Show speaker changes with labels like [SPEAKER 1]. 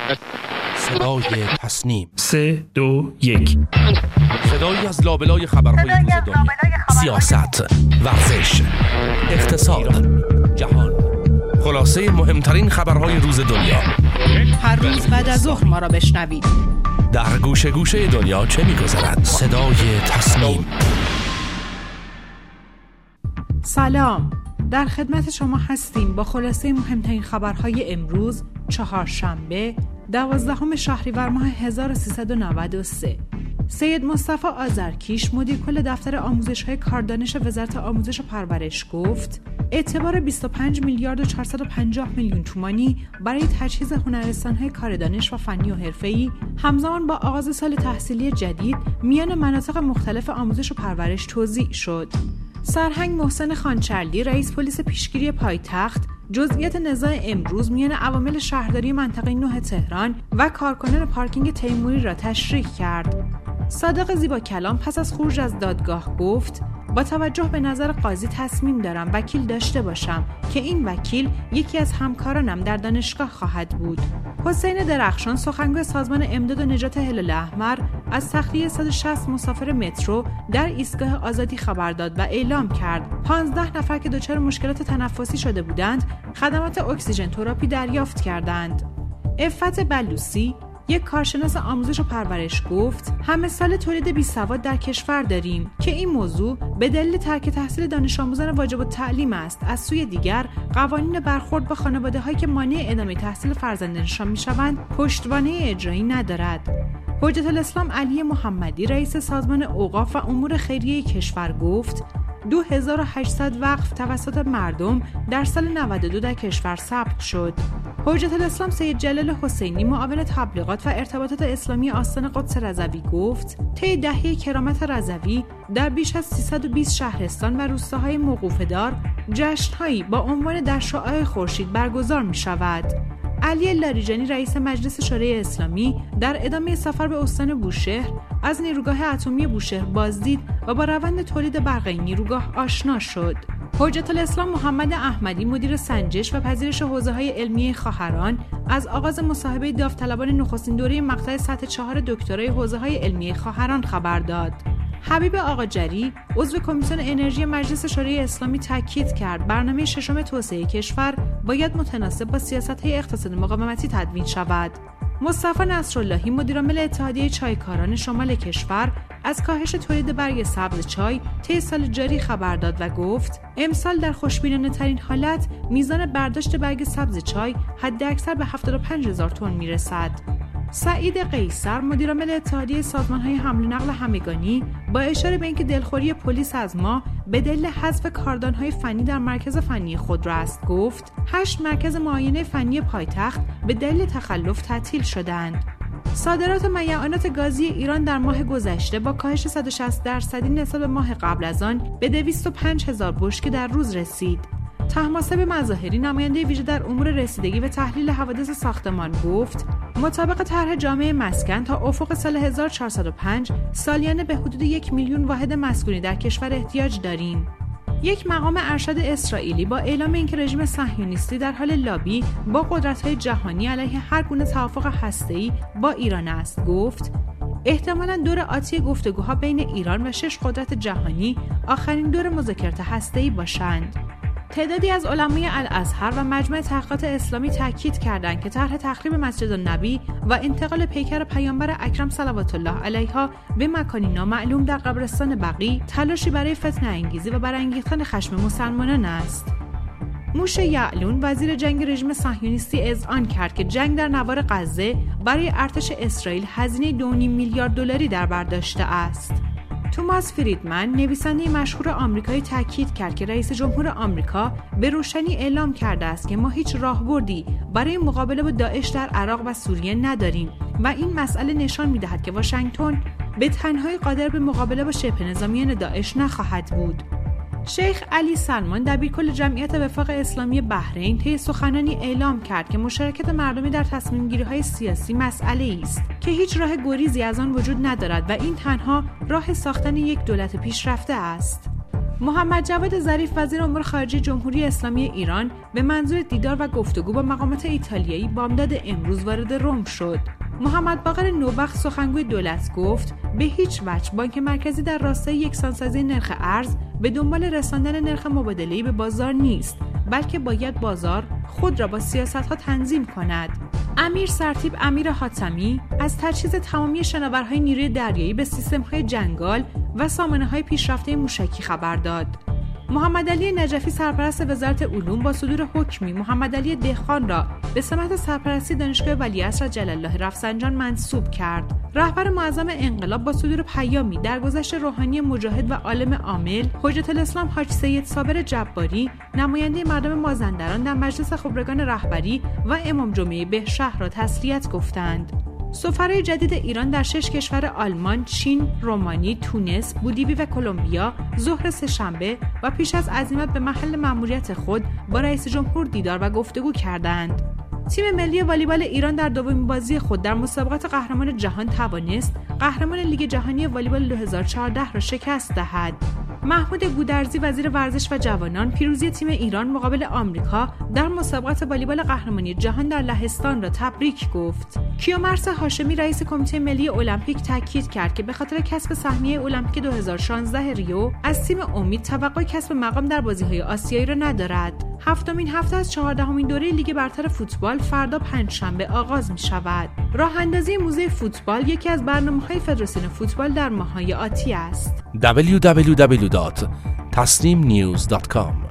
[SPEAKER 1] صدای تصنیم
[SPEAKER 2] 3 2 1
[SPEAKER 1] صدایی از لابلای خبرهای روز دنیا، سیاست، ورزش، اقتصاد، جهان، خلاصه مهمترین خبرهای روز دنیا.
[SPEAKER 3] هر روز بعد از ظهر ما را بشنوید.
[SPEAKER 1] در گوشه گوشه دنیا چه می‌گذرد؟ صدای تصنیم.
[SPEAKER 3] سلام، در خدمت شما هستیم با خلاصه مهمترین خبرهای امروز چهارشنبه 12 شهریور ماه 1393. سید مصطفی آذرکیش مدیر کل دفتر آموزش‌های کاردانش وزارت آموزش و پرورش گفت اعتبار 25 میلیارد و 450 میلیون تومانی برای تجهیز هنرستان‌های کاردانش و فنی و حرفه‌ای همزمان با آغاز سال تحصیلی جدید میان مناطق مختلف آموزش و پرورش توزیع شد. سرهنگ محسن خانچرلی رئیس پلیس پیشگیری پایتخت جزئیات نزاع امروز میان عوامل شهرداری منطقه 9 تهران و کارکنان پارکینگ تیموری را تشریح کرد. صادق زیباکلام پس از خروج از دادگاه گفت با توجه به نظر قاضی تصمیم دارم وکیل داشته باشم که این وکیل یکی از همکارانم در دانشگاه خواهد بود. حسین درخشان سخنگوی سازمان امداد و نجات هلال احمر از تخلیه 160 مسافر مترو در ایستگاه آزادی خبر داد و اعلام کرد 15 نفر که دچار مشکلات تنفسی شده بودند خدمات اکسیژن تراپی دریافت کردند. عفت بلوسی یک کارشناس آموزش و پرورش گفت همه سال تولید بیسواد در کشور داریم که این موضوع به دلیل ترک تحصیل دانش آموزان واجب التعلیم است. از سوی دیگر قوانین برخورد با خانواده‌هایی که مانع ادامه تحصیل فرزندانشان میشوند پشتوانه اجرایی ندارد. حجت الاسلام علی محمدی رئیس سازمان اوقاف و امور خیریه کشور گفت 2800 وقف توسط مردم در سال 92 در کشور ثبت شد. حجت الاسلام سید جلال حسینی معاون تبلیغات و ارتباطات اسلامی آستان قدس رضوی گفت طی دهه کرامت رضوی در بیش از 320 شهرستان و روستاهای موقوفه‌دار جشن‌هایی با عنوان در شعاع خورشید برگزار می‌شود. علی لاریجانی رئیس مجلس شورای اسلامی در ادامه سفر به استان بوشهر از نیروگاه اتمی بوشهر بازدید و با روند تولید برق این نیروگاه آشنا شد. حجت الاسلام محمد احمدی مدیر سنجش و پذیرش حوزه‌های علمیه خواهران از آغاز مصاحبه داوطلبان نخستین دوره مقطع سطح 4 دکترای حوزه‌های علمیه خواهران خبر داد. حبیب آقاجری عضو کمیسیون انرژی مجلس شورای اسلامی تاکید کرد برنامه ششم توسعه کشور باید متناسب با سیاست‌های اقتصاد مقاومتی تدوین شود. مصطفی نصراللهی مدیرعامل اتحادیه چایکاران شمال کشور از کاهش تولید برگ سبز چای طی سال جاری خبر داد و گفت امسال در خوشبینانه‌ترین حالت میزان برداشت برگ سبز چای حداکثر به 75000 تن میرسد. سعید قیصر مدیرعامل اتحادیه سازمان‌های حمل و نقل همگانی با اشاره به اینکه دلخوری پلیس از ما به دلیل حذف کاردان‌های فنی در مرکز فنی خودرو است گفت 8 مرکز معاینه فنی پایتخت به دلیل تخلف تعطیل شدند. صادرات میعانات گازی ایران در ماه گذشته با کاهش 160% نسبت به ماه قبل از آن به 205000 بشکه در روز رسید. طهماسب مظاهری نماینده ویژه در امور رسیدگی و تحلیل حوادث ساختمان گفت مطابق طرح جامعه مسکن تا افق سال 1405 سالیانه به حدود 1 میلیون واحد مسکونی در کشور احتیاج داریم. یک مقام ارشد اسرائیلی با اعلام اینکه رژیم صهیونیستی در حال لابی با قدرت‌های جهانی علیه هر گونه توافق هسته‌ای با ایران است گفت احتمالاً دور آتی گفتگوها بین ایران و 6 قدرت جهانی آخرین دور مذاکرات هسته‌ای باشند. تعدادی از علمای الازهر و مجمع تحقیقات اسلامی تاکید کردند که طرح تخریب مسجد النبی و انتقال پیکر پیامبر اکرم صلوات الله علیها به مکانی نامعلوم در قبرستان بقیع تلاشی برای فتنه انگیزی و برانگیختن خشم مسلمانان است. موشه یعلون وزیر جنگ رژیم صهیونیستی اذعان کرد که جنگ در نوار غزه برای ارتش اسرائیل هزینه 2.5 میلیارد دلاری در بر داشته است. توماس فریدمن نویسنده مشهور آمریکایی تاکید کرد که رئیس جمهور آمریکا به روشنی اعلام کرده است که ما هیچ راهبردی برای مقابله با داعش در عراق و سوریه نداریم و این مسئله نشان می‌دهد که واشنگتن به تنهایی قادر به مقابله با شبه نظامیان داعش نخواهد بود. شیخ علی سلمان دبیرکل جمعیت وفاق اسلامی بحرین طی سخنرانی اعلام کرد که مشارکت مردمی در تصمیم‌گیری‌های سیاسی مسئله‌ای است که هیچ راه گریزی از آن وجود ندارد و این تنها راه ساختن یک دولت پیشرفته است. محمد جواد ظریف وزیر امور خارجه جمهوری اسلامی ایران به منظور دیدار و گفتگو با مقامات ایتالیایی بامداد امروز وارد رم شد. محمد باقر نوبخت سخنگوی دولت گفت به هیچ وجه بانک مرکزی در راستای یکسانسازی نرخ ارز به دنبال رساندن نرخ مبادله‌ای به بازار نیست، بلکه باید بازار خود را با سیاست‌ها تنظیم کند. امیر سرتیپ امیر حاتمی از تجهیز تمامی شناورهای نیروی دریایی به سیستم‌های جنگال و سامانه‌های پیشرفته موشکی خبر داد. محمد علی نجفی سرپرست وزارت علوم با صدور حکمی محمد علی دهخان را به سمت سرپرستی دانشگاه ولیعصر جلال الله رفسنجان منصوب کرد. رهبر معظم انقلاب با صدور پیامی درگذشت روحانی مجاهد و عالم عامل حجت الاسلام حاج سید صابر جباری نماینده مردم مازندران در مجلس خبرگان رهبری و امام جمعه بهشهر را تسلیت گفتند. سفرای جدید ایران در 6 کشور آلمان، چین، رومانی، تونس، بولیوی و کلمبیا ظهر سه‌شنبه و پیش از عزیمت به محل مأموریت خود با رئیس جمهور دیدار و گفتگو کردند. تیم ملی والیبال ایران در دومین بازی خود در مسابقات قهرمان جهان توانست قهرمان لیگ جهانی والیبال 2014 را شکست دهد. محمود گودرزی وزیر ورزش و جوانان پیروزی تیم ایران مقابل آمریکا در مسابقات والیبال قهرمانی جهان در لهستان را تبریک گفت. کیومرث هاشمی رئیس کمیته ملی المپیک تاکید کرد که به خاطر کسب سهمیه المپیک 2016 ریو از تیم امید توقع کسب مقام در بازی‌های آسیایی را ندارد. هفتمین هفته از 14مین دوره لیگ برتر فوتبال فردا پنجشنبه آغاز می‌شود. راه‌اندازی موزه فوتبال یکی از برنامه‌های فدراسیون فوتبال در ماه‌های آتی است.
[SPEAKER 1] www.tasnimnews.com